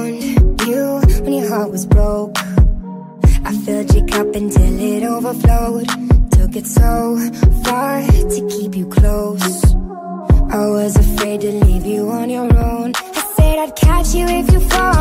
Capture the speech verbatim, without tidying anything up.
found you when your heart was broke. I filled your cup until it overflowed. Took it so far to keep you close. I was afraid to leave you on your own. I said I'd catch you if you fall.